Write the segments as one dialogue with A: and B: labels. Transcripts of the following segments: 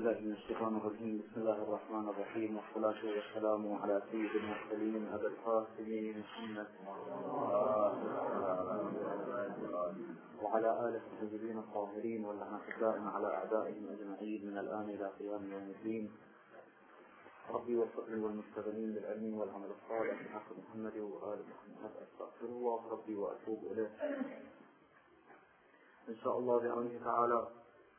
A: بالله من الشيطان الرجيم. بسم الله الرحمن الرحيم، والصلاة والسلام على سيد المرسلين أبي القاسم محمد وعلى آله الطيبين الطاهرين واللعنة الدائمة على أعدائهم أجمعين من الآن إلى قيام يوم الدين. ربي وفقني والمستغنين بالعلم والعمل الصالح بحق محمد وآل محمد. أستغفر الله ربي وأتوب إليه. إن شاء الله بعونه تعالى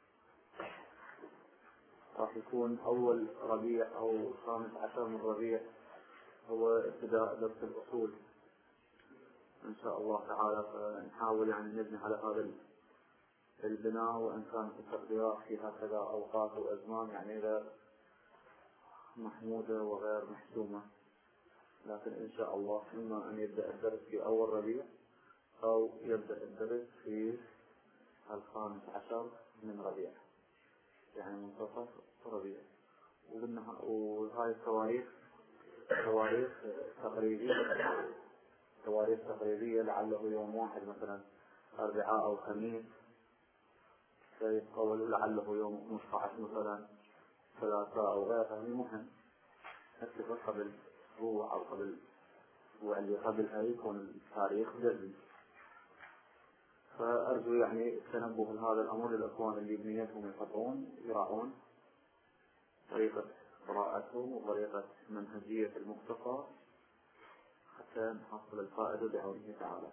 A: راح يكون أول ربيع أو 15 من ربيع هو ابتداء درس الأصول إن شاء الله تعالى. فنحاول يعني نبني على هذا البناء، وإن كانت التقديرات في هكذا أوقات وأزمان يعني غير محمودة وغير محسومة، لكن إن شاء الله إما أن يبدأ الدرس في أول ربيع أو يبدأ الدرس في 15 من ربيع، يعني منتصف ربيع. وهاي التواريخ تقريبية لعله يوم واحد مثلا أربعاء أو خميس، فيتقول لعله يوم 15 مثلا ثلاثاء أو غيرها. المهم نتفق قبل أسبوع أو قبل الأسبوع اللي قبلها يكون التاريخ جدي. فأرجو يعني التنبه لهذا الأمر للأخوان اللي بنيتهم يحضرون يراعون طريقة قراءتهم وطريقة منهجية المختصر حتى نحصل الفائدة بعونه تعالى.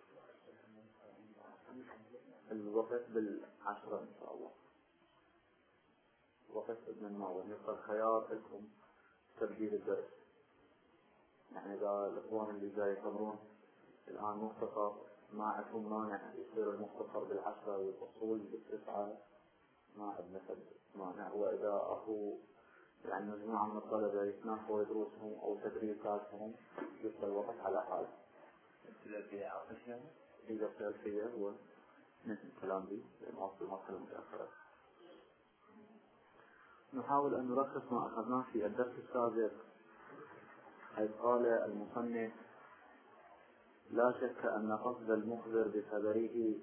A: الوقت 10 إن شاء الله، وقت ابن الماضي يبقى الخيار لكم تبديل الدرس. يعني إذا الأخوان اللي جاي يحضرون الآن مختصر ما عندهم مانع يصير المختصر 10 والأصول 9، ما عندنا مانع. وإذا أخو يعني مجموعة من الطلبة يتناقضوا دروسهم أو تدريساتهم يبقى الوقت على حال. إذا الثلاثية هو نفس الكلام دي لأنه في مرحلة متأخرة. نحاول أن نلخص ما أخذناه في الدرس السابق، حيث قال المصنف: لا شك أن قصد المخبر بخبره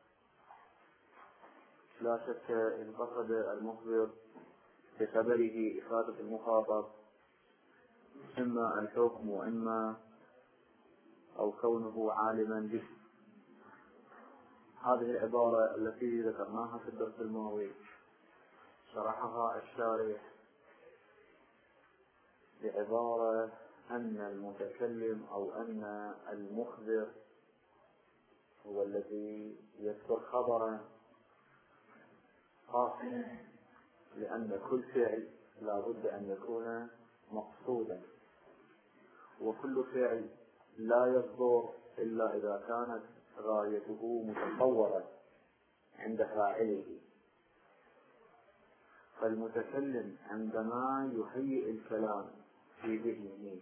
A: إن قصد المخبر بخبره إفادة المخاطب إما الحكم وإما أو كونه عالما به. هذه العبارة التي ذكرناها في الدرس الماضي شرحها الشارح بعبارة أن المتكلم أو أن المخبر هو الذي يذكر خبرا خاصا، لأن كل فعل لا بد أن يكون مقصودا، وكل فعل لا يصدر إلا إذا كانت غايته متصورة عند فاعله. فالمتكلم عندما يهيئ الكلام في ذهنه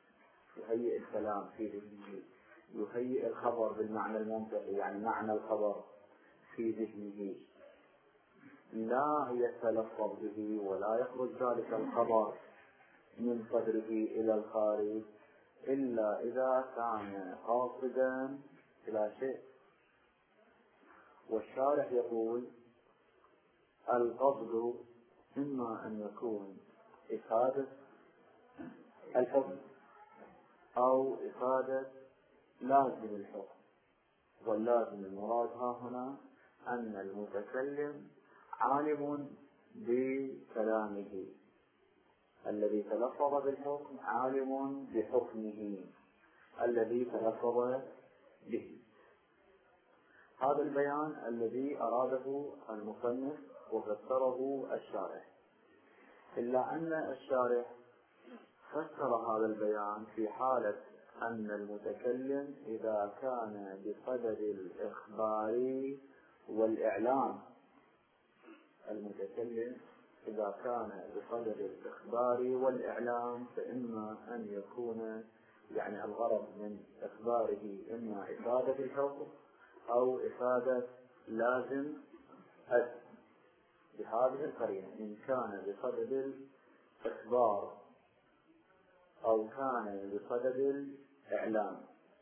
A: يهيئ الخبر بالمعنى المنطقي، يعني معنى الخبر في ذهنه، لا يتلفظ به ولا يخرج ذلك الخبر من صدره إلى الخارج إلا إذا كان قاصدا إلى شيء. والشارح يقول: القصد إما أن يكون إفادة الحكم أو إفادة لازم الحكم، واللازم المراد ها هنا أن المتكلم عالم بكلامه، الذي تلفظ بالحكم عالم بحكمه الذي تلفظ به. هذا البيان الذي أراده المصنف وفسره الشارح، إلا أن الشارح فسر هذا البيان في حالة أن المتكلم إذا كان بصدد الإخبار والإعلام. المتكلم إذا كان بصدد الإخبار والإعلام فإما أن يكون يعني الغرض من إخباره إما إفادة الحكم أو إفادة لازم بهذه القرينة. إن كان بصدد الإخبار أو كان بصدد الإعلام،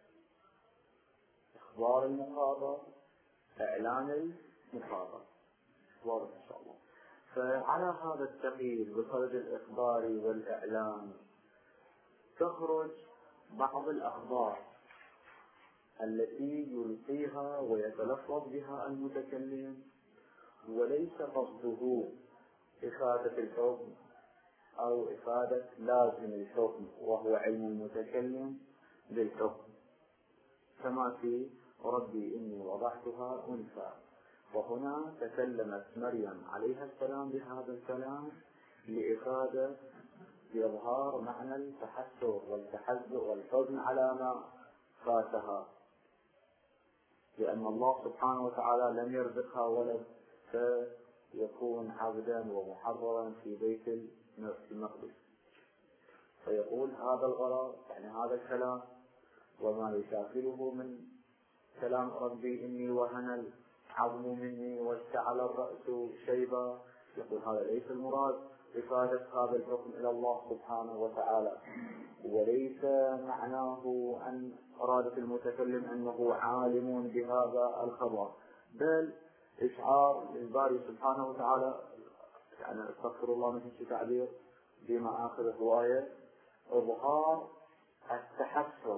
A: إخبار المخاطب، إعلان المخاطب، واضح إن شاء الله. فعلى هذا التقييد بصدد الإخبار والإعلام تخرج بعض الأخبار التي يلقيها ويتلفظ بها المتكلم وليس قصده إفادة الحكم أو إفادة لازم الحكم وهو علم المتكلم بالحكم، كما في ربي إني وضعتها أنثى. وهنا تكلمت مريم عليها السلام بهذا الكلام لإفادة بإظهار معنى التحسر والتحزن والحزن على ما فاتها، لأن الله سبحانه وتعالى لم يرزقها ولد فيكون عبدا ومحررا في بيت المقدس. فيقول هذا الغرض، يعني هذا الكلام وما يشاكله من كلام ربي إني وهن العظم مني واشتعل الرأس شيبا، يقول هذا ليس المراد إفادة هذا الحكم إلى الله سبحانه وتعالى، وليس معناه أن أرادة المتكلم أنه عالم بهذا الخبر، بل إشعار للباري سبحانه وتعالى، يعني استغفر الله من التعبير بما آخذ الرواية، إظهار التحسر،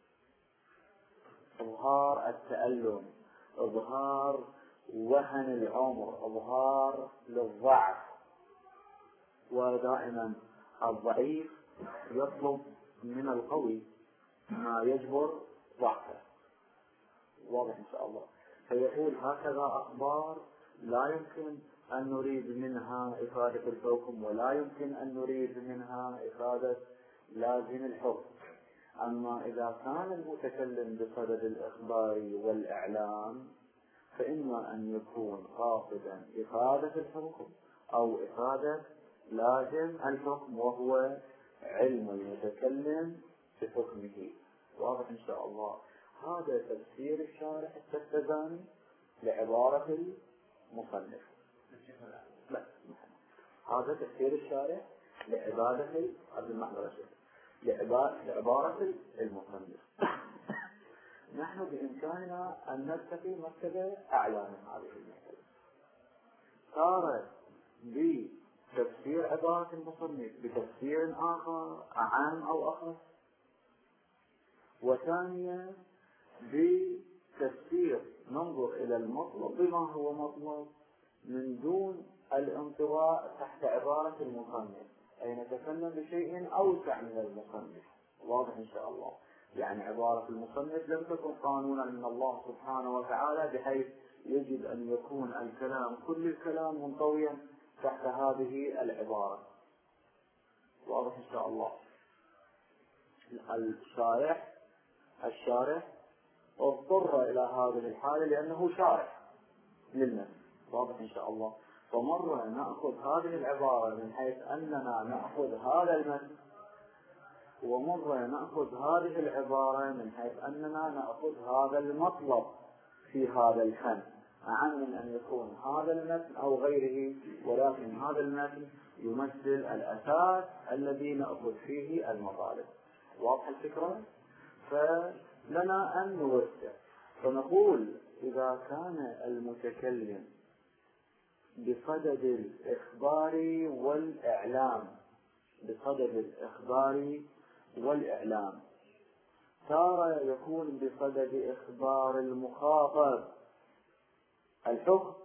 A: إظهار التألم، إظهار وهن العمر، إظهار للضعف. ودائما الضعيف يطلب من القوي ما يجبر ضعفه، واضح إن شاء الله. فيقول هكذا أخبار لا يمكن أن نريد منها إفادة الحكم ولا يمكن أن نريد منها إفادة لازم الحكم. أما إذا كان المتكلم بصدد الإخبار والإعلام فإما أن يكون قاصدا إفادة الحكم أو إفادة لازم الحكم وهو علم المتكلم بحكمه، واضح إن شاء الله. هذا تفسير الشارح التفتزاني لعبارة المصنف. لا، هذا تفسير الشارح لعبارة المصنف. نحن بإمكاننا أن نرتقي مرتبة أعلى من هذه المرتبة، صار بتفسير عبارة المصنف بتفسير آخر أعم أو أخص، وثانيا بتفسير ننظر إلى المطلب بما هو مطلب من دون الانطواء تحت عبارة المصنف، أي نتكلم بشيء أوسع من المصنف، واضح إن شاء الله. يعني عبارة المصنف لم تكن قانونا من الله سبحانه وتعالى بحيث يجب أن يكون الكلام كل الكلام منطويا تحت هذه العبارة، واضح إن شاء الله. الشارح اضطر إلى هذه الحالة لأنه شارح للنفس، واضح إن شاء الله. فمرة نأخذ هذه العبارة من حيث أننا نأخذ هذا المتن، ومرة نأخذ هذه العبارة من حيث أننا نأخذ هذا المطلب في هذا الفن، أعم من أن يكون هذا المتن أو غيره، ولكن هذا المتن يمثل الأساس الذي نأخذ فيه المطالب، واضح الفكرة؟ فلنا أن نوسع فنقول إذا كان المتكلم بصدد الإخبار والإعلام تارة يكون بصدد إخبار المخاطب الحكم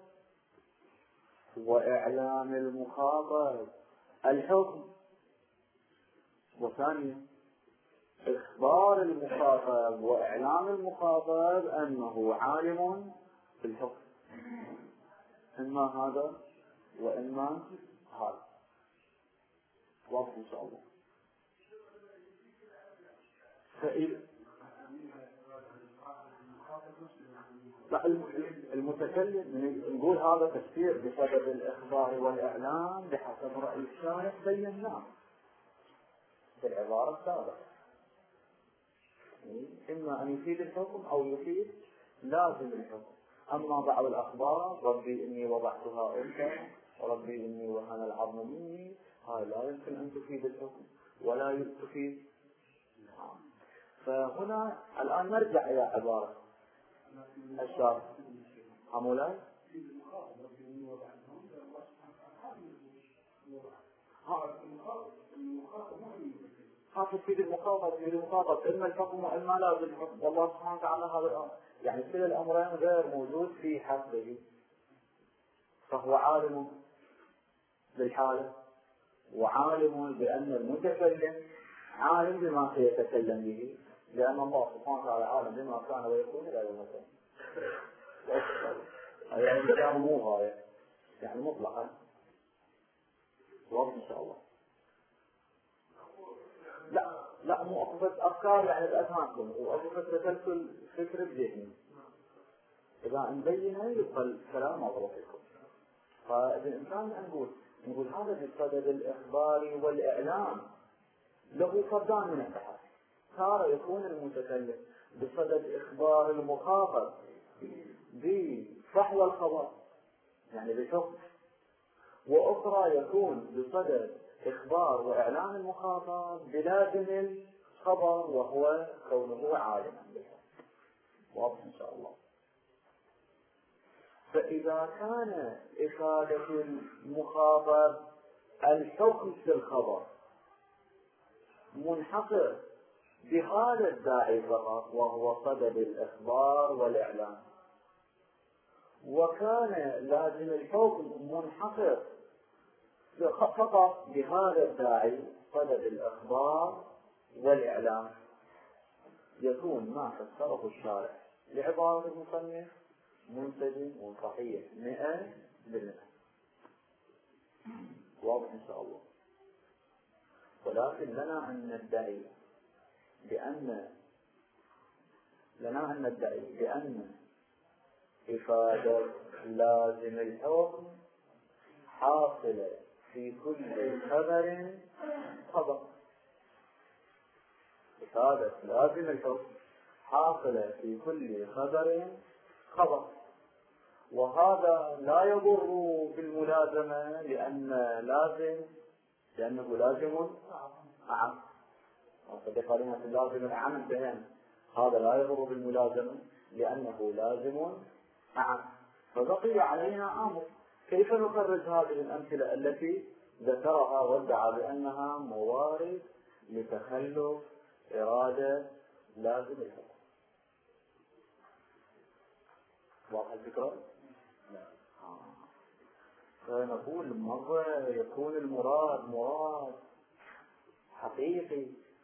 A: وإعلام المخاطب الحكم، وثانيا إخبار المخاطب وإعلام المخاطب أنه عالم بالحكم، إما هذا وإما هذا، واضح إن شاء الله. المتكلم نقول هذا تفسير بسبب الإخبار والإعلام بحسب رأي الشارح بيناه في العبارة السابقة، إما أن يفيد الحكم أو يفيد لازم الحكم. أما بعض الأخبار ربي إني وضعتها أنثى وربي إني وهن العظم مني، هاي لا يمكن أن تفيد الحكم ولا تفيد. فهنا الآن نرجع إلى عبارة الشارح. أمولاي ها تفيد المخاطب إما الحكم وإما لا بالحكم. والله سبحانه وتعالى هذا الأمر يعني كلا الأمرين غير موجود في حقه، فهو عالم بالحالة وعالم بأن المتكلم عالم بما سيتكلم به، لأن الله سبحانه وتعالى عالم بما كان ويكون إلى يوم القيامة. يعني الإنسان مو غاية يعني مطلقا. واضح إن شاء الله. لا مو أقفت أفكار يعني بأذهانكم وأقفت تسلسل فكر بذهني، إذا نبينه يبقى الكلام مضروب فيكم. فالإنسان نقول هذا بصدد الإخبار والإعلام له صدان من البحث. تارة يكون المتكلم بصدد إخبار المخاطب بفحوى الخبر يعني بحكم، وأخرى يكون بصدد إخبار وإعلام المخاطب بلازم الخبر وهو كونه عالما بالحكم. واضح إن شاء الله. فإذا كان إفادة المخاطب الحكم في الخبر منحصر بهذا الداعي فقط وهو صدد الإخبار والإعلام، وكان لازم الحكم منحصر فقط بهذا الداعي صدد الإخبار والإعلام، يكون ما فسره الشارع لعبارة المصنف منسجم وصحيح 100%. واضح إن شاء الله. ولكن لنا أن ندعي بأن إفادة لازم الحكم حاصلة في كل خبر إفادة لازم الحكم حاصلة في كل خبر، وهذا لا يضر بالملازمة لأنه لازم أعم. وقد قالنا في اللازم الأعم انتهينا. هذا لا يضر بالملازمة لأنه لازم أعم. فبقي علينا أمر كيف نخرج هذه الأمثلة التي ذكرها وادعى بأنها موارد لتخلف إرادة لازم الحكم. واضح الفكرة؟ فنقول مرة يكون المراد حقيقي،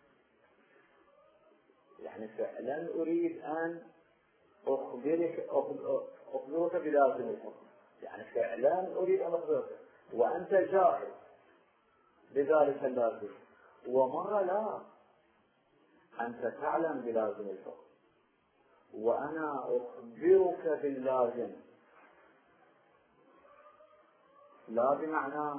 A: يعني فعلا أريد أن أخبرك بلازم الحكم، يعني فعلا أريد أن أخبرك وأنت جاهل بذلك اللازم. ومرة لا، أنت تعلم بلازم الحكم وأنا أخبرك باللازم، لا بمعنى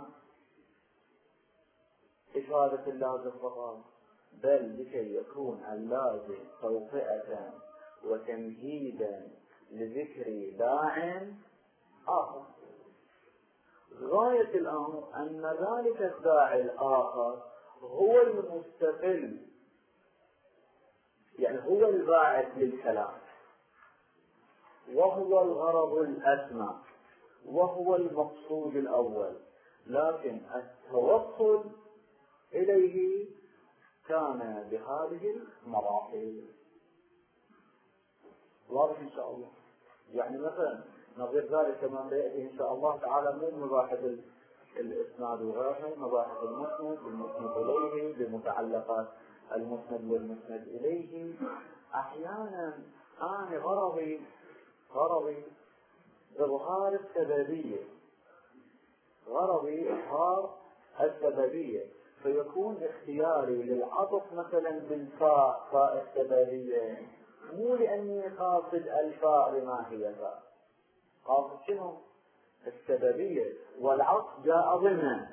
A: إفادة اللازم فقط، بل لكي يكون اللازم توطئة وتمهيدا لذكر داع آخر. غاية الأمر أن ذلك الداعي الآخر هو المستقل، يعني هو الباعث للكلام، وهو الغرض الأسمى، وهو المقصود الأول، لكن التوصل إليه كان بهذه المراحل. واضح إن شاء الله. يعني مثلا نظير ذلك كما سيأتي إن شاء الله تعالى من مباحث الإسناد وغيرها، مباحث المسند والمسند إليه بمتعلقات المسند والمسند إليه. أحيانا أنا غرضي إظهار السببية، فيكون اختياري للعطف مثلا بالفاء، فاء السببية، مو لأني قاصد الفاء بما هي فاء، قاصد شنو؟ السببية، والعطف جاء ضمن.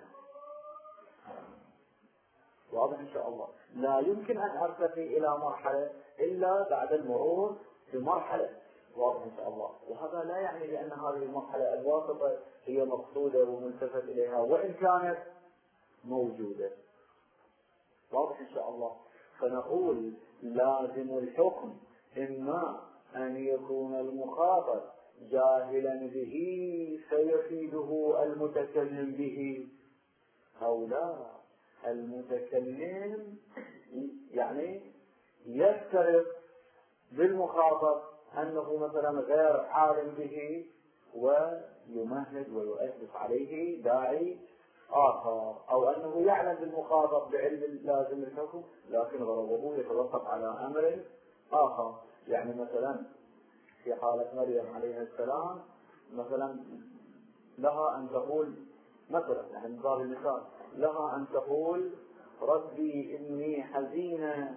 A: واضح إن شاء الله. لا يمكن أن أرتقي إلى مرحلة إلا بعد المرور بمرحلة. واضح إن شاء الله. وهذا لا يعني بأن هذه المرحلة الواسطة هي مقصودة وملتفت إليها وإن كانت موجودة. واضح إن شاء الله. فنقول لازم الحكم إما أن يكون المخاطب جاهلا به فيفيده المتكلم به، أو لا. المتكلم يعني يفترض بالمخاطب أنه مثلا غير عالم به ويمهد ويؤسس عليه داعي آخر، أو أنه يعلم بالمخاطب بعلم لازم الحكم لكن غضبه يتوقف على أمر آخر. يعني مثلا في حالة مريم عليه السلام مثلا لها أن تقول مثلا يعني من باب المثال لها أن تقول ربي إني حزينة،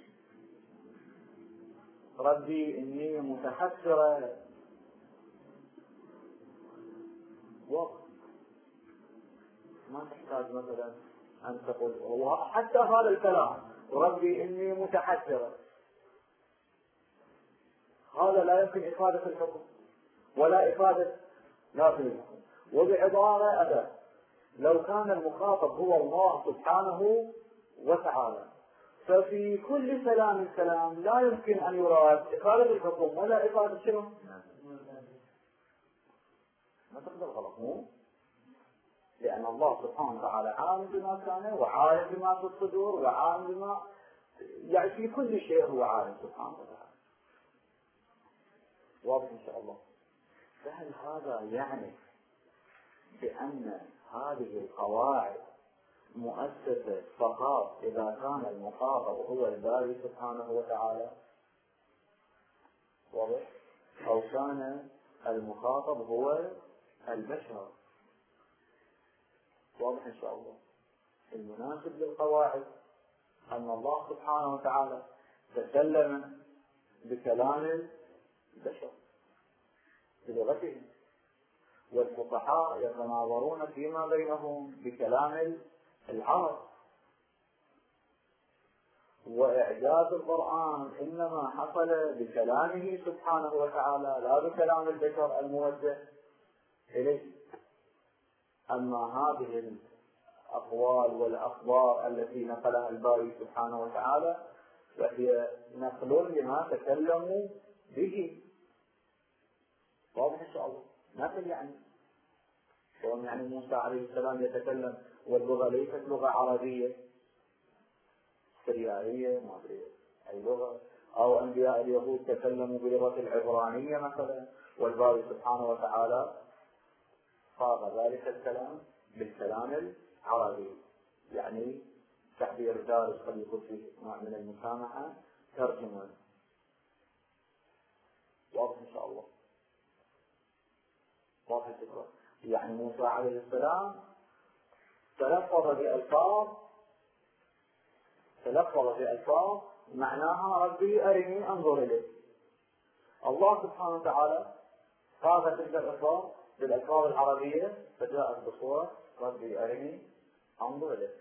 A: ربي إني متحسرة، ما تحتاج مثلا أن تقول حتى هذا الكلام ربي إني متحسرة، هذا لا يمكن إفادة الحكم ولا إفادة نافذ الحكم. وبعبارة أداة لو كان المخاطب هو الله سبحانه وتعالى ففي كل كلام لا يمكن أن يراد إفادة الحكم ولا إفادة شنو؟ ما تقدر غلط مو؟ لأن الله سبحانه وتعالى عالم بما كان وعالم بما في الصدور وعالم بما يعني في كل شيء هو عالم سبحانه وتعالى. واضح إن شاء الله. فهل هذا يعني بأن هذه القواعد مؤسسة فقط إذا كان المخاطب هو الباري سبحانه وتعالى؟ واضح؟ أو كان المخاطب هو البشر؟ واضح إن شاء الله. المناسب للقواعد أن الله سبحانه وتعالى تكلم بكلام البشر بلغتهم، والفصحاء يتناظرون فيما بينهم بكلام العرب، وإعجاز القرآن إنما حصل بكلامه سبحانه وتعالى لا بكلام البشر الموجه إليه. أما هذه الأقوال والأخبار التي نقلها الباري سبحانه وتعالى فهي نقل لما تكلموا به. واضح إن شاء الله. نقل يعني موسى عليه السلام يتكلم واللغة ليست لغة عربية سريانية ما أدري أي لغة، أو أنبياء اليهود تكلموا بلغة العبرانية مثلا والباري سبحانه وتعالى صاغ ذلك الكلام بالكلام العربي. يعني تعبير دارس قد يكون فيه نوع من المسامحة ترجمة. واضح إن شاء الله. واضح الفكرة. يعني موسى عليه السلام تلفظ بألفاظ معناها ربي أرني أنظر إليه. الله سبحانه وتعالى قال تلك الألفاظ بالألفاظ العربية فجاءت بصورة ربي أرني أنظر إليه.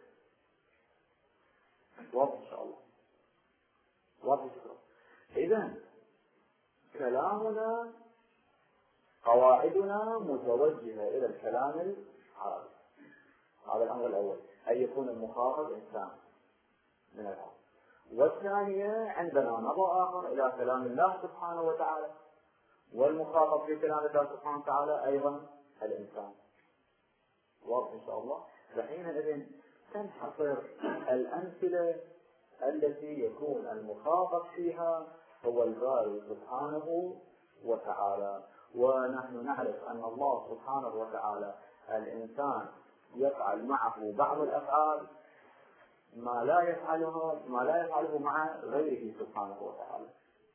A: واضح إن شاء الله. واضح الفكرة. إذن كلامنا قواعدنا متوجهة إلى الكلام العربي. هذا الأمر الأول، أن يكون المخاطب إنسان من العرب. والثانية عندنا نظر آخر إلى كلام الله سبحانه وتعالى، والمخاطب في كلام الله سبحانه وتعالى أيضا الإنسان. واضح إن شاء الله. فحينئذ تنحصر الأمثلة التي يكون المخاطب فيها هو الباري سبحانه وتعالى. ونحن نعرف أن الله سبحانه وتعالى الإنسان يفعل معه بعض الأفعال ما لا يفعله مع غيره سبحانه وتعالى،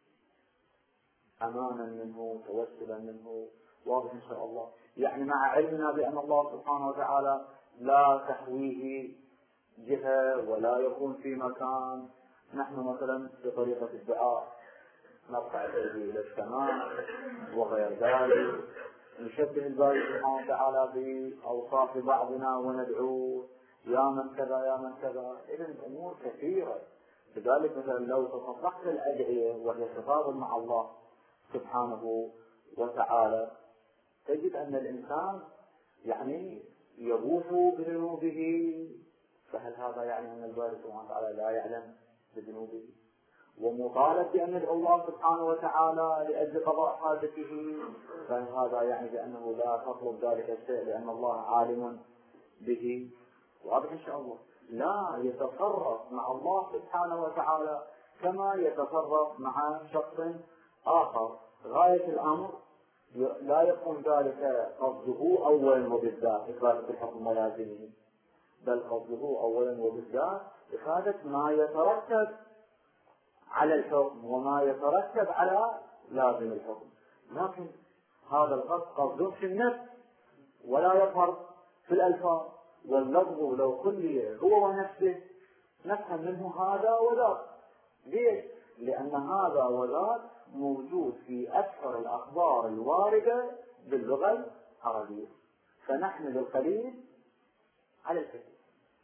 A: أمانا منه توسلا منه. واضح إن شاء الله. يعني مع علمنا بأن الله سبحانه وتعالى لا تحويه جهة ولا يكون في مكان، نحن مثلا في طريقة الدعاء نرفع يديه إلى السماء وغير ذلك، نشبه الباري سبحانه وتعالى بأوصاف بعضنا وندعوه يا من كذا يا من كذا. إذن أمور كثيرة. لذلك مثلا لو تصدقت الأدعية وهي تفاضل مع الله سبحانه وتعالى تجد أن الإنسان يعني يغوص بذنوبه. فهل هذا يعني أن الباري سبحانه وتعالى لا يعلم بذنوبه ومطالب بأن يدعو الله سبحانه وتعالى لأجل قضاء حاجته؟ فهذا يعني بأنه لا تطلب ذلك الشيء لأن الله عالم به؟ واضح إن شاء الله. لا يتصرف مع الله سبحانه وتعالى كما يتصرف مع شخص آخر. غاية الأمر لا يكون ذلك قصده أولا وبالذات إفادة الحكم ولازمه، بل قصده أولا وبالذات إفادة ما يترتب على الحكم وما يترتب على لازم الحكم. لكن هذا القصد قصد في النفس ولا يظهر في الألفاظ، واللفظ لو كلي هو ونفسه نفهم منه هذا وذاك. ليش؟ لأن هذا وذاك موجود في أكثر الأخبار الواردة باللغة العربية، فنحمل القليل على الكثير.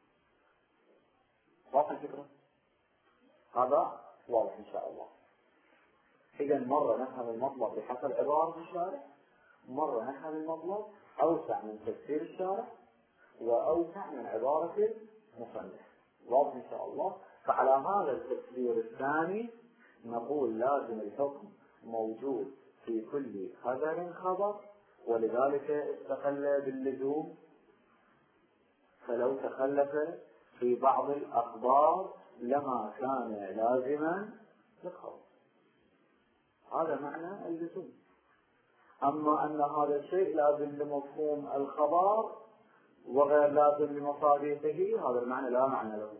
A: واضح الفكرة؟ هذا واضح إن شاء الله. إذا مرة نفهم المطلب بحسب عبارة الشارع، مرة نفهم المطلب أوسع من تفسير الشارع وأوسع من عبارة المصنف. واضح إن شاء الله. فعلى هذا التفسير الثاني نقول لازم الحكم موجود في كل خبر، ولذلك استقل باللزوم، فلو تخلف في بعض الأخبار لما كان لازما للخبر. هذا معنى اللزوم. أما أن هذا الشيء لازم لمفهوم الخبر وغير لازم لمصادقه، هذا المعنى لا معنى له.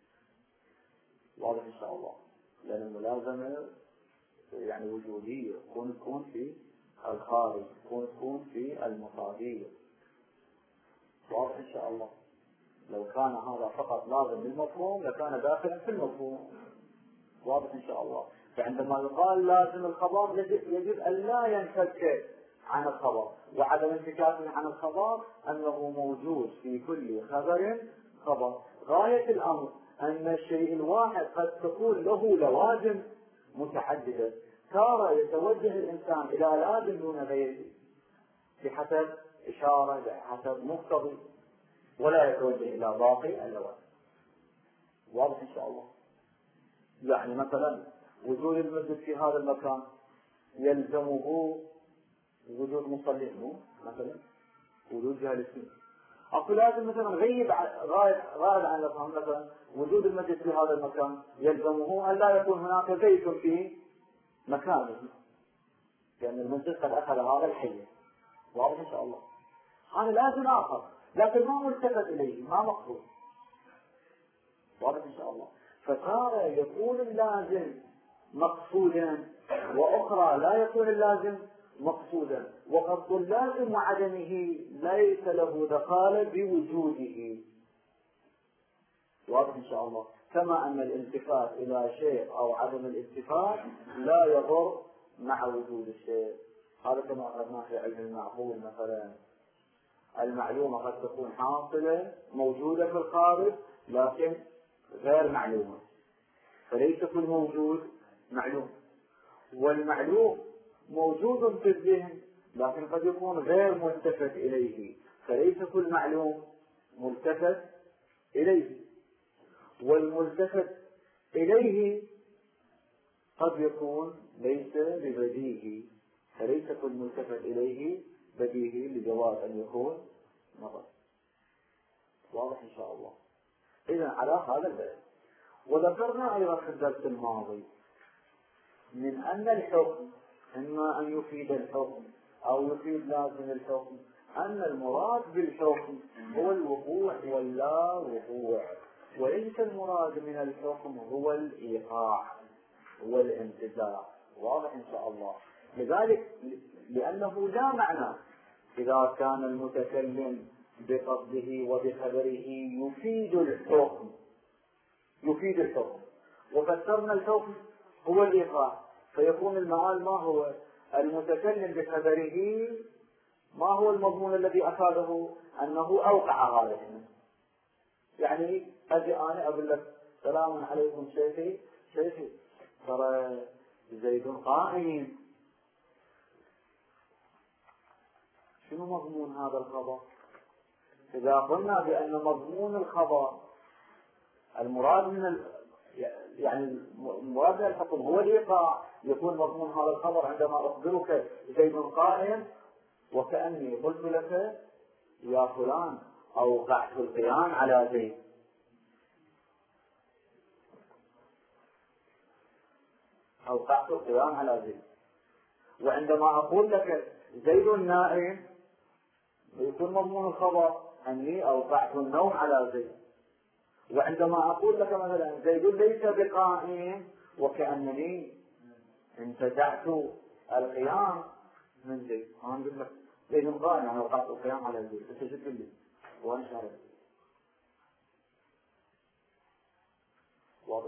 A: واضح إن شاء الله. لأن الملازمة يعني وجودية، تكون في الخارج، تكون في المصادق. واضح إن شاء الله. لو كان هذا فقط لازم للمفهوم لكان داخلا في المفهوم. واضح إن شاء الله. فعندما يقال لازم الخبر يجب أن لا ينفك عن الخبر، وعدم انفكاكه عن الخبر أنه موجود في كل خبر. غاية الأمر أن الشيء الواحد قد تكون له لوازم متعددة. تارة يتوجه الإنسان إلى لازم دون غيره بحسب إشارة، بحسب مقتضي، ولا يتوجه إلى باقي اللوازم. واضح إن شاء الله. يعني مثلا وجود المسجد في هذا المكان يلزمه وجود مصلين، مثلا وجود جالسين. أقول لازم مثلا غائب عن الأفهام، مثلا وجود المسجد في هذا المكان يلزمه أن لا يكون هناك بيت في مكانه، لأن المسجد قد أخذ هذا الحي. واضح إن شاء الله. هذا لازم آخر لكن ما ملتفت إليه، ما مقصود. واضح إن شاء الله. فتارة يكون اللازم مقصودا، وأخرى لا يكون اللازم مقصودا، وقصد اللازم وعدمه ليس له دخالة بوجوده. واضح إن شاء الله. كما أن الالتفات إلى شيء أو عدم الالتفات لا يضر مع وجود الشيء. هذا كما أخذنا في علم المعقول مثلا، المعلومة قد تكون حاصلة موجودة في الخارج لكن غير معلومة، فليس كل موجود معلوم. والمعلوم موجود في الذهن لكن قد يكون غير ملتفت إليه، فليس كل معلوم ملتفت إليه. والملتفت إليه قد يكون ليس ببديهي، فليس كل ملتفت إليه بديهي لجواز أن يكون نظر. واضح إن شاء الله. إذن على هذا الباب. وذكرنا أيضا في الدرس الماضي من أن الحكم إما أن يفيد الحكم أو يفيد لازم الحكم، أن المراد بالحكم هو الوقوع واللا وقوع، وليس المراد من الحكم هو الإيقاع والانتزاع. واضح إن شاء الله. لذلك لأنه لا معنى إذا كان المتكلم بقصده وبخبره يفيد الحكم، وفسرنا الحكم هو الإيقاع، فيكون المعال ما هو؟ المتكلم بخبره ما هو المضمون الذي أفاده؟ أنه أوقع هذا الشيء. يعني أجي أنا أقول لك سلام عليكم شيخي ترى زيد قائم. شنو مضمون هذا الخبر؟ إذا قلنا بأن مضمون الخبر المراد من المراد من الحكم هو الإيقاع، يكون مضمون هذا الخبر عندما أخبرك زيد قائم وكأني قلت لك يا فلان أوقعت القيام على زيد. أوقعت القيام على زيد. وعندما أقول لك زيد نائم يكون مضمون الخبر أني أوقعت النوم على زيد. وعندما أقول لك مثلا زيد ليس بقائم وكأنني انتزعت القيام من زيد. أنا أقول لك زيد قائم أنا أوقعت القيام على زيد. أنت شو تقول لي؟ وأنا شارك. واضح؟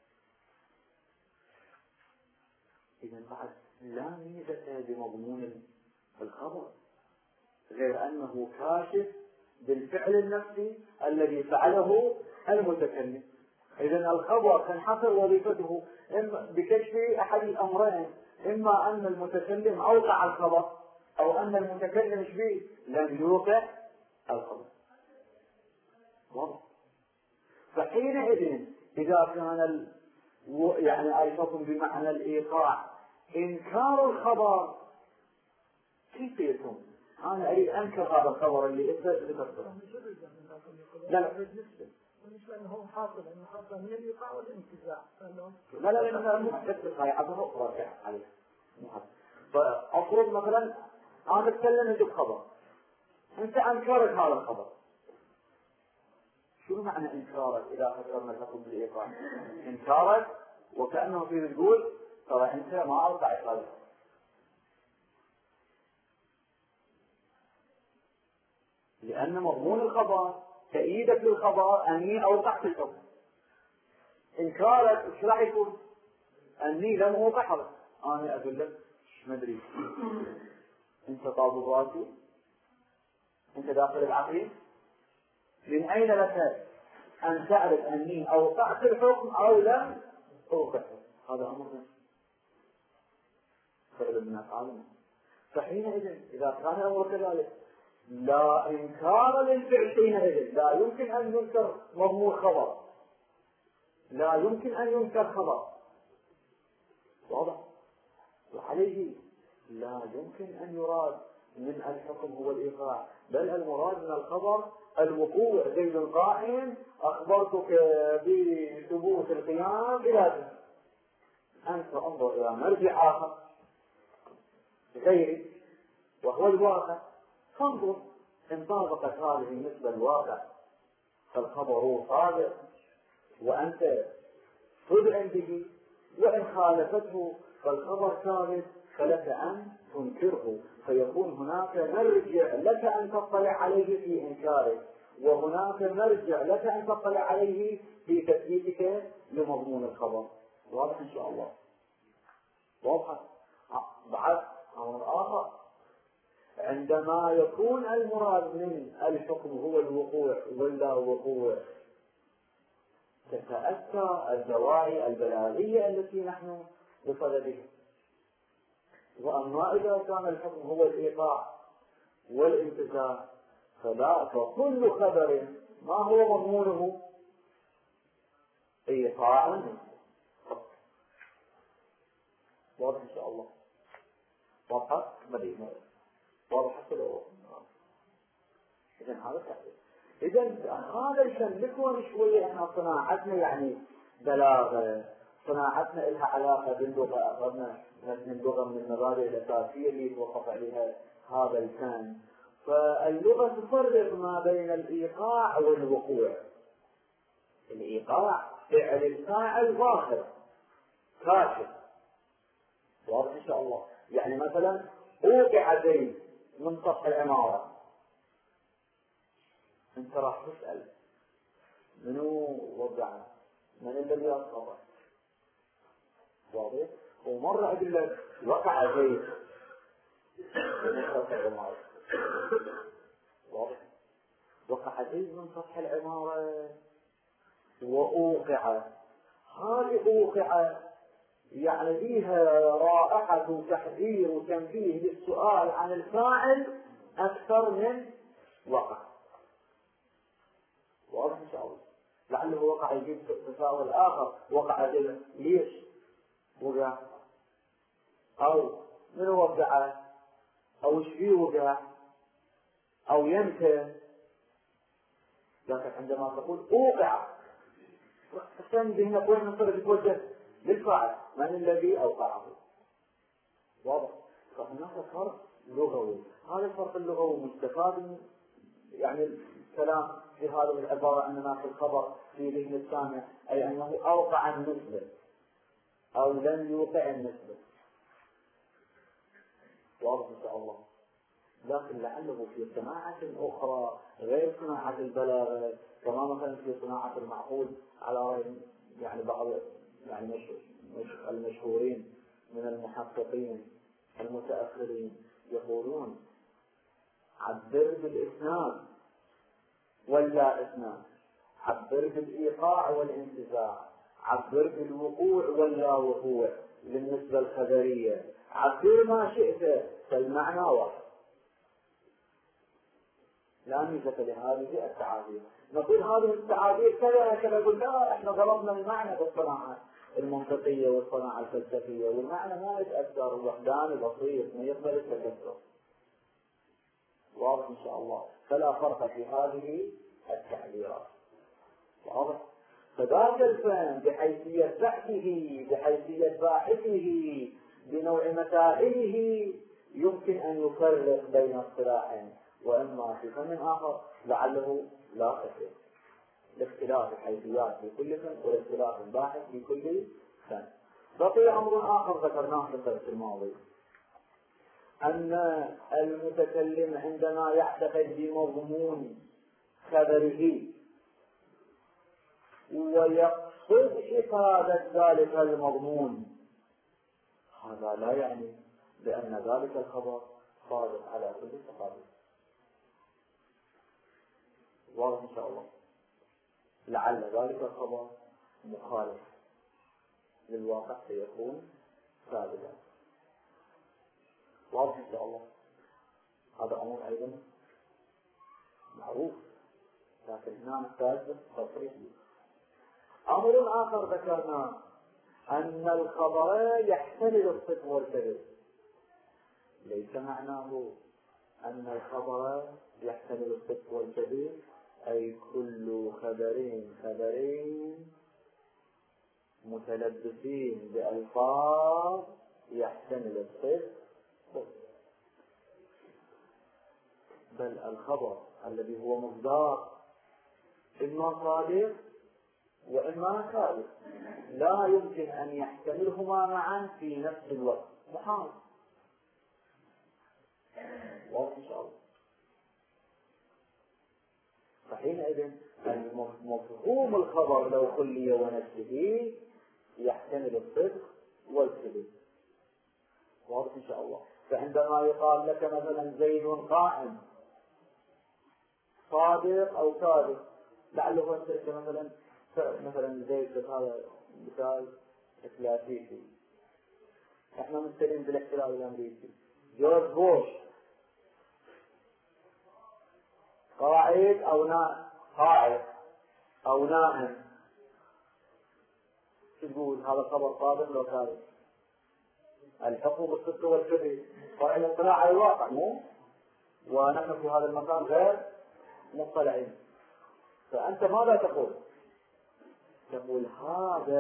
A: إذا بعد لا ميزة بمضمون الخبر غير أنه كاشف بالفعل النفسي الذي فعله المتكلم. إذا الخبر تنحصر وظيفته بكشف أحد الأمرين، إما أن المتكلم أوقع الخبر أو أن المتكلم به لم يوقع الخبر. واضح؟ فحينئذ إذا كان يعني الحكم بمعنى الإيقاع إنكار الخبر كيف يكون؟ أنا أريد أنكر هذا الخبر اللي ذكرته. لا
B: بالنسبة أنه حاصل من الإيقاع والانتزاع.
A: لا مختلف هاي عبر أخرى عليه. فأفرض مثلا أنا أتكلم بخبر أنت أنكرت هذا الخبر. شو معنى إنكارك إذا فكرنا الحكم بالإيقاع؟ إنكارك وكأنه فيه تقول ترى أنت ما أوقعت هذا الخبر. لأن مضمون الخبر تأييدك للخبر أني أوقعت الحكم. إنكارك إيش راح يكون؟ أني لم أوقع. أنا أقول لك ما أدري أنت طالب راسي، أنت داخل العقيد، من أين لك أن تعرف أني أوقعت الحكم أو لم أوقع؟ هذا أمر فعل من أفعالنا. فحينئذ إذا كان الأمر كذلك لا إنكار للفعل حينئذ لا يمكن أن ينكر مضمون خبر، لا يمكن أن ينكر خبر. واضح؟ وعليه لا يمكن أن يراد من الحكم هو الإيقاع، بل المراد من الخبر الوقوع. زيد قائم أخبرتك بثبوت القيام بلازم. أنت انظر إلى مرجع آخر غيري وهو الواقع، فانظر إن طابقت هذه النسبة الواقع فالخبر صادق وأنت تدعم به، وإن خالفته فالخبر كاذب فلك أن تنكره، فيكون هناك مرجع لك أن تطلع عليه في إنكاره، وهناك مرجع لك أن تطلع عليه في تثبيتك لمضمون الخبر. واضح إن شاء الله؟ واضح؟ بعد أمر آخر، عندما يكون المراد من الحكم هو الوقوع ولا وقوع تتأتى الدواعي البلاغية التي نحن بصددها. وأما إذا كان الحكم هو الإيقاع والانتزاع فلا، فكل خبر ما هو مضمونه إيقاع. واضح إن شاء الله؟ واضح؟ مدينة واضح حتى. إذن هذا تعريف. إذن هذا يشملكم شوية إحنا صناعتنا يعني بلاغة، صناعتنا لها علاقة باللغة، أخذنا من اللغة من المبادئ الأساسية اللي توقف عليها هذا الفن. فاللغة تفرق ما بين الإيقاع والوقوع. الإيقاع فعل الفاعل ظاهر كاشف. واضح إن شاء الله؟ يعني مثلا أوقع زيد من سطح العمارة، أنت راح تسأل منو وقعه؟ من الذي أصابه؟ واضح؟ ومرة أقول لك وقع زيد من سطح العمارة. واضح؟ وقع زيد من سطح العمارة وأوقع. هذه أوقع يعني فيها رائحة تحذير وتنبيه للسؤال عن الفاعل أكثر من وقع. واضح إن شاء الله؟ لعله وقع يجيب تساؤل آخر، وقع زيد ليش وقع؟ أو من وقع؟ أو إيش فيه وقع؟ أو يمتى؟ لكن عندما تقول أوقع الثاني هنا وين نصير تتوجه للفاعل من الذي أوقعه. واضح؟ فهناك فرق لغوي، هذا الفرق اللغوي مستفاد يعني الكلام في هذه العبارة أننا في الخبر في ذهن السامع أي أنه أوقع النسبة أو لم يوقع النسبة. واضح إن شاء الله. لكن لعله في صناعة أخرى غير صناعة البلاغة، كما مثلا في صناعة المعقول على رأي يعني بعض يعني المشهورين من المحققين المتأخرين يقولون عبر بالإسناد ولا إسناد، عبر بالإيقاع والانتزاع، عبر بالوقوع ولا وقوع بالنسبة الخبرية، عبر ما شئت فالمعنى واحد. لا ميزة لهذه التعابير. نقول هذه التعابير كذا كذا، يقول لا احنا ضربنا المعنى بالصناعة المنطقية والصناعة الفلسفية، والمعنى ما يتأثر، وحداني بسيط ما يقبل التكسر. واضح إن شاء الله. فلا فرق في هذه التعبيرات. واضح؟ فذاك الفهم بحيثية بحثه، بحيثية باحثه، بنوع مسائله، يمكن أن يفرق بين اصطلاحين، وإما في فن آخر لعله لا تفرق، لاختلاف الحيثيات في كل فن والاختلاف الباحث في كل فن. بقي أمر آخر ذكرناه في الدرس الماضي، أن المتكلم عندما يعتقد بمضمون خبره ويقصد إفادة ذلك المضمون، هذا لا يعني بأن ذلك الخبر صادق على كل التقارير. واضح إن شاء الله. لعل ذلك الخبر مخالف للواقع سيكون ثابتا. واضح إن شاء الله. هذا أمر أيضا معروف، لكن هنا نحتاج تصريح. أمر آخر ذكرنا أن الخبر يحتمل الصدق والكذب. ليس معناه أن الخبر يحتمل الصدق والكذب أي كل خبرين متلبسين بألفاظ يحتمل الصدق، بل الخبر الذي هو مصداق إما صادق وإما كاذب، لا يمكن أن يحتملهما معا في نفس الوقت، محال. واضح إن شاء الله. فحينئذ مفهوم الخبر لو خلي ونفسه يحتمل الصدق والكذب. واضح إن شاء الله. فعندما يقال لك مثلا زيد قائم، صادق أو كاذب، لعله أنت مثلا زيد، هذا مثال كلاسيكي، احنا مستلين بالاحتلال الأمريكي. جورج بوش قاعد أو نائم، تقول هذا خبر صادق لو كاذب؟ الحكم بالصدق والكذب فرع الاطلاع على الواقع، مو ونحن في هذا المكان غير مطلعين. فأنت ماذا تقول؟ تقول هذا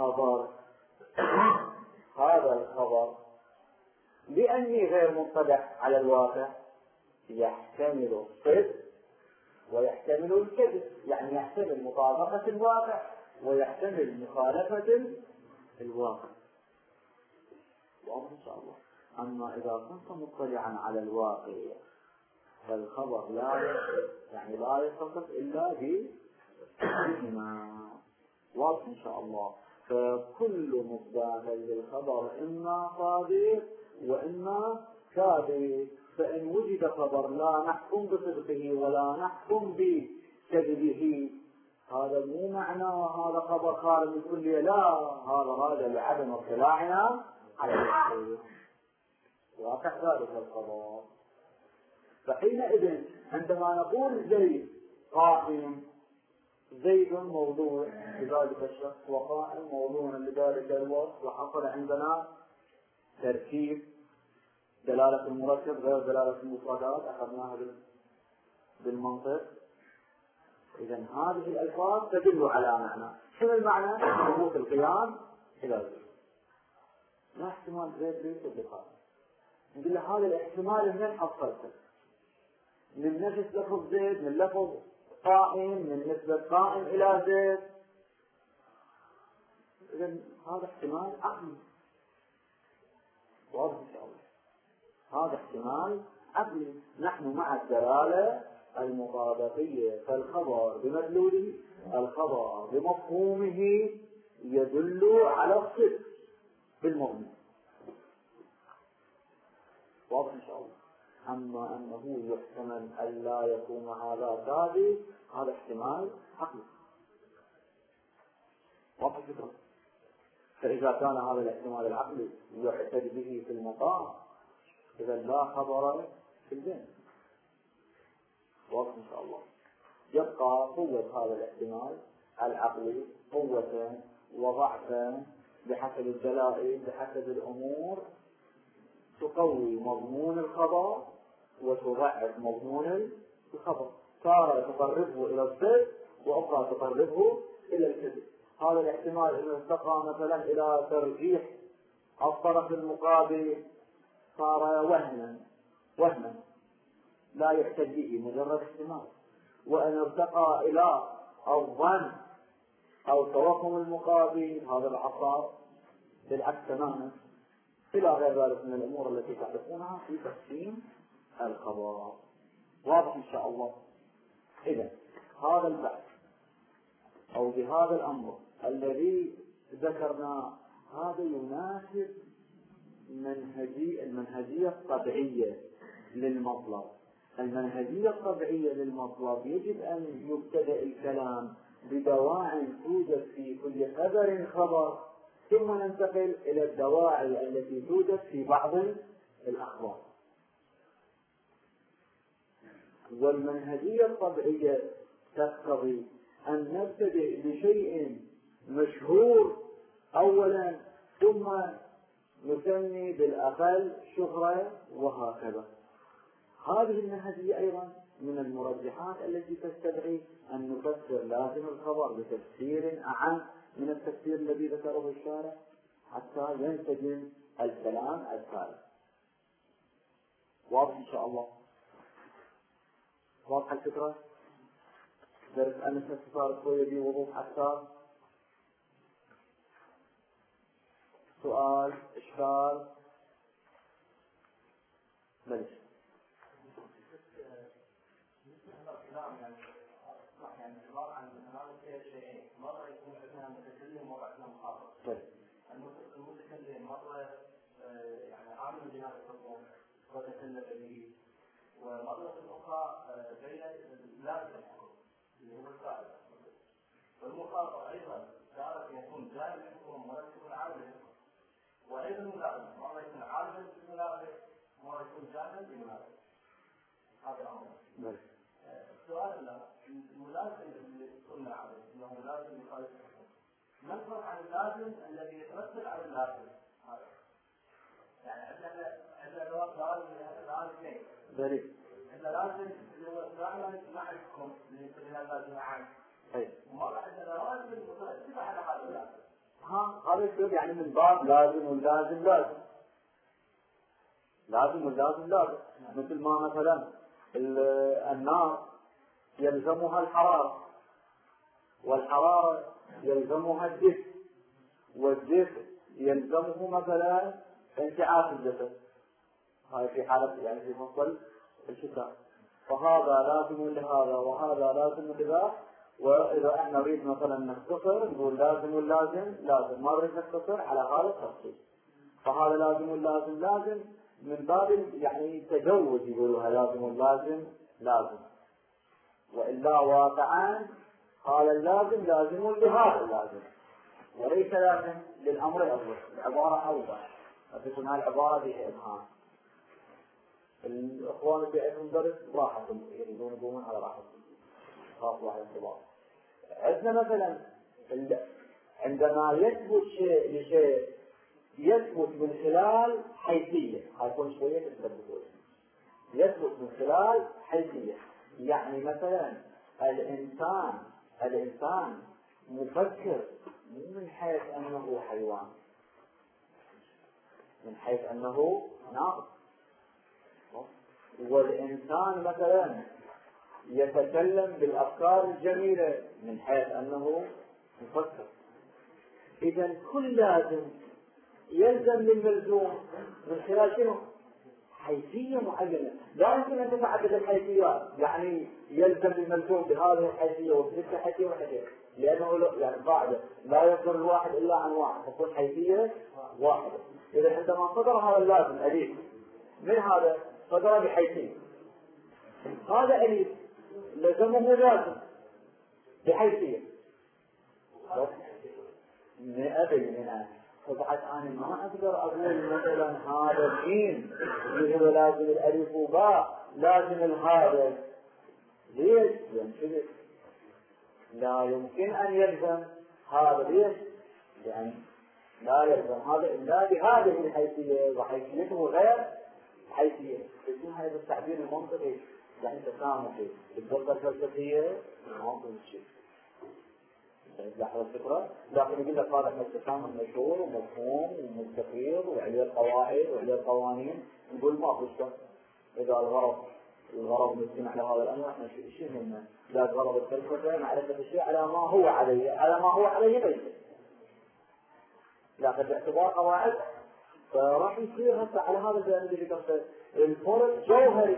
A: الخبر لأني غير مطلع على الواقع يحتمل الصدق ويحتمل الكذب، يعني يحتمل مطابقة الواقع ويحتمل مخالفة الواقع. واضح إن شاء الله. أما إذا كنت مطلعا على الواقع فالخبر لا يتصف إلا بما. واضح إن شاء الله. فكل مصداق للخبر إما صادق وإما كاذب. فإن وجد خبر لا نحكم بصدقه ولا نحكم بكذبه، هذا مو معناه هذا خبر خارج الكلية، لا، هذا راجع لعدم اطلاعنا على الحقيقة واقع ذلك الخبر. فحينئذ عندما نقول زيد قائم، زيد موضوع لذلك الشخص وقائم موضوع لذلك الوصف، وحصل عندنا تركيب دلالة المركب غير دلالة المفردات، أخذناها بالمنطق. إذا هذه الألفاظ تدل على معنى. شنو المعنى؟ ثبوت القيام إلى زيد. لا احتمال زيد ليس بقائم. نقول له هذا الاحتمال من حصلته؟ من نفس لفظ زيد، من لفظ قائم، من نسبة قائم إلى زيد. إذا هذا احتمال عقلي واضح إن شاء الله. هذا احتمال عقلي. نحن مع الدلالة المطابقية، فالخبر بمدلوله، الخبر بمفهومه يدل على الصدق بالمضمون. واضح إن شاء الله. أما أنه يحتمل أن لا يكون هذا ثابت، هذا احتمال عقلي. واضح الفكرة. فإذا كان هذا الاحتمال العقلي يعتد به في المقام، إذا لا خبر في الجنة. واضح إن شاء الله. يبقى قوة هذا الاحتمال العقلي قوة وضعفا بحسب الدلائل، بحسب الأمور، تقوي مضمون الخبر وتضعف مضمون الخبر. تارة تقربه إلى الصدق وأخرى تقربه إلى الكذب. هذا الاحتمال إذا ارتقى مثلا إلى ترجيح الطرف المقابل صار وهما لا يحتج به، مجرد احتمال. وأن ارتقى إلى الظن أو توهم المقابل، هذا العصار بالعكس تماما، إلى غير ذلك من الأمور التي تعرفونها في تقسيم الخبر. واضح إن شاء الله. إذا هذا البحث أو بهذا الأمر الذي ذكرنا، هذا يناسب المنهجية الطبيعية للمطلب. المنهجية الطبيعية للمطلب يجب أن يبتدأ الكلام بدواعي توجد في كل خبر، ثم ننتقل إلى الدواعي التي توجد في بعض الأخبار. والمنهجية الطبيعية تقتضي أن نبتدئ بشيء مشهور أولا، ثم نسمي بالأقل شهرة وهكذا. هذه المنهجية أيضا من المرجحات التي تستدعي أن نفسر لازم الخبر بتفسير أعم من التفسير الذي ذكره الشارع حتى ينسجم الكلام الثالث. واضح إن شاء الله. واضح الفكرة. درس أنس صارت شوية بوضوح أكثر. سؤال، إشكال؟ بلش.
C: يعني عبارة عن هذا شيئين، مرة يكون عندنا متكلم ومرة عندنا مخاطب. المتكلم مرة يعني عامل بناء الحكم وتكلم به، ومرة أخرى بين لازم الحكم اللي هو الفاعل. والمخاطب أيضا تارة يكون جانب الحكم ومرة يكون عامل الحكم، وأيضا ملازم، مرة يكون عامل بالملازم ومرة يكون جانب بالملازم. هذا أمر. السؤال الملازم اللي قلنا عليه انه ملازم يخالف الحكم، ما الفرق عن اللازم الذي يترتب على اللازم هذا؟ يعني عندنا لازم اثنين. عندنا لازم اللي هو التعامل مع الحكم اللي يسمى اللازم عام. ومرة عندنا لازم مترتبة على هذا اللازم.
A: هذا يصير يعني من باب لازم واللازم لازم. لازم واللازم لازم. مثل ما مثلا النار يلزمها الحرارة، والحرارة يلزمها الدفء، والدفء يلزمه مثلا انتعاش الجسد. هاي في حالة يعني في فصل الشتاء، فهذا لازم لهذا وهذا لازم لذا. وإذا احنا نريد مثلا نختصر نقول لازم واللازم لازم، ما نريد نختصر على هذا التفصيل. فهذا لازم واللازم لازم من باب يعني تجوز، يقولها لازم واللازم لازم، وإلا واقعا قال اللازم لازم لهذا اللازم وليس لازم للأمر الأول. العبارة أوضح، أتكون هاي العبارة فيها إبهام. الإخوان اللي عندهم درس راحتهم يريدون يقومون على راحتهم، خاص واحد انتباه. عندنا مثلا عندما يثبت شيء لشيء يثبت من خلال حيثية، هيكون شوية تثبتون، يثبت من خلال حيثية. يعني مثلا الإنسان مفكر مو من حيث أنه حيوان، من حيث أنه ناقص. والإنسان مثلا يتكلم بالأفكار الجميلة من حيث أنه مفكر. إذا كل لازم يلزم للملزوم من خلال شنو؟ حيثية معينة. لا يمكن أن تتعدد الحيثيات، يعني يلزم للملزوم بهذه الحيثية وبتلك الحيثية وحيثية، لأنه يعني قاعدة لا يصدر الواحد إلا عن واحد، تكون حيثية واحدة. إذا عندما صدر هذا اللازم أليف من هذا صدر بحيثية، هذا أليف لزمه لازم بحيثية 100%. فبعد أنا ما أقدر أقول مثلا هذا الجيم اللي هو لازم الألف وباء لازم الهذا. ليش؟ يعني لا يمكن أن يلزم هذا. ليش؟ يعني لا يلزم هذا إلا بهذه الحيثية، وحيثيته غير حيثية. يكون هذا التعبير المنطقي يعني تسامحي. الدقة الفلسفية ما في شيء. لاحظ الفكرة، لكن يقول لك هذا احنا التسامح مشهور ومفهوم ومستقيم وعليه القواعد وعليه القوانين. نقول ما خشة. إذا الغرض نستمع لهذا الأمر احنا شيء منا. لا غرض الفلسفة معرفة الشيء على ما هو عليه ليس. لكن باعتبار قواعد فراح يصير هسه على هذا الجانب اللي ذكرته الفرق جوهري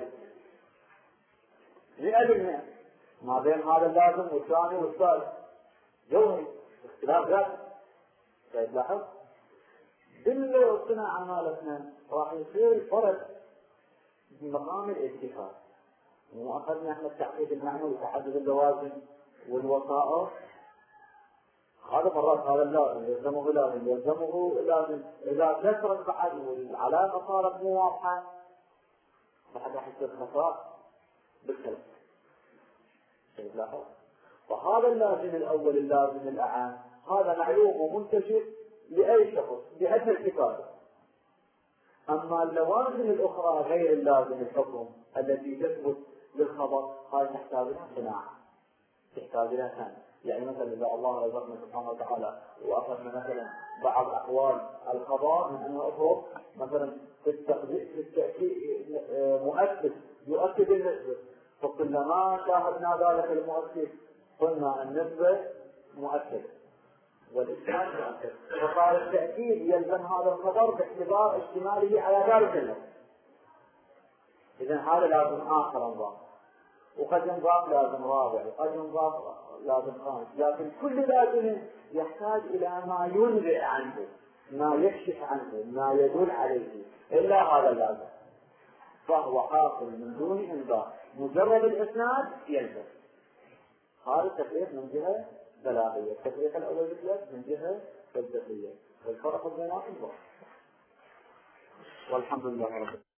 A: 100% ما بين هذا اللازم والثاني والثالث. جوهري اختلاف ذات. تلاحظ بالصناعة مالتنا راح يصير فرق بمقام الاتفاق. مو أخذنا احنا التعقيد المعنوي وتحدد اللوازم والوسائط. هذا مرات هذا اللازم يلزمه لازم إذا كثرت بعد والعلاقة صارت مو واضحة بعد راح يصير خطأ بالكلام. تلاحظ. فهذا اللازم الأول اللازم الأعام هذا معلوم ومنتشر لأي شخص بأدنى الكفاية. أما اللوازم الأخرى غير اللازم الحكم التي تثبت للخبر هذه تحتاج لها صناعة، تحتاج لها ثاني. يعني مثلا إذا الله رزقنا سبحانه وتعالى وأخذنا مثلا بعض أحوال الخبر من أنه أفرض مثلا في التأكيد مؤكد يؤكد النسبة، فكلما شاهدنا ذلك المؤكد قلنا النسبة مؤكد والإسناد مؤكد، فقال التأكيد يلزم هذا الخبر باعتبار اشتماله على ذلك النسبة. إذن هذا لازم آخر انضاف، وقد ينضاف لازم رابع، وقد ينضاف لازم خامس. لكن كل لازم يحتاج إلى ما ينبئ عنه، ما يكشف عنه، ما يدل عليه. إلا هذا اللازم فهو حاصل من دون انضاف، مجرد الإسناد يلزم. هذا التفريق من جهة بلاغية، التفريق الأول بالذات من جهة فلسفية، والفرق بيناتهم واضح. والحمد لله رب العالمين.